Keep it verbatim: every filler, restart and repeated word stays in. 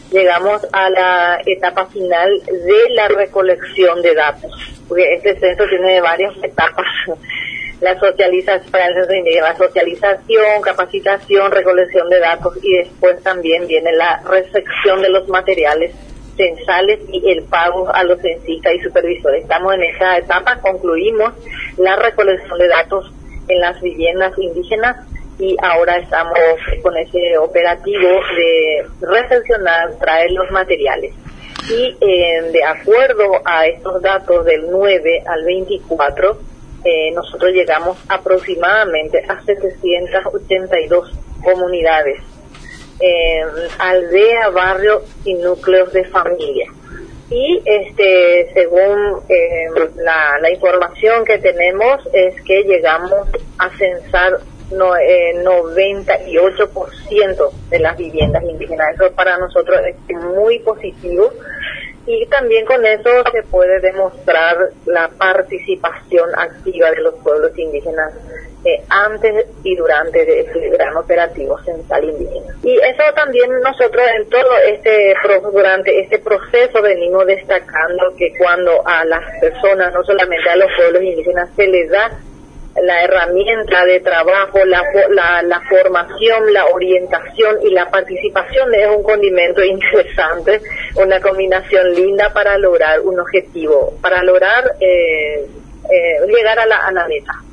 llegamos a la etapa final de la recolección de datos, porque este censo tiene varias etapas. La socialización, para el censo indígena, la socialización, capacitación, recolección de datos, y después también viene la recepción de los materiales censales y el pago a los censistas y supervisores. Estamos en esa etapa, concluimos la recolección de datos en las viviendas indígenas y ahora estamos con ese operativo de recepcionar, traer los materiales. Y eh, de acuerdo a estos datos del nueve al veinticuatro, eh, nosotros llegamos aproximadamente a setecientas ochenta y dos comunidades, eh, aldeas, barrios y núcleos de familia. Y este, según eh, la, la información que tenemos, es que llegamos a censar no, eh, noventa y ocho por ciento de las viviendas indígenas. Eso para nosotros es muy positivo, y también con eso se puede demostrar la participación activa de los pueblos indígenas eh, antes y durante de este gran operativo censal indígena. Y eso también nosotros en todo este durante este proceso venimos destacando que cuando a las personas, no solamente a los pueblos indígenas, se les da la herramienta de trabajo, la, la, la formación, la orientación y la participación, es un condimento interesante, una combinación linda para lograr un objetivo, para lograr eh, eh, llegar a la, a la meta.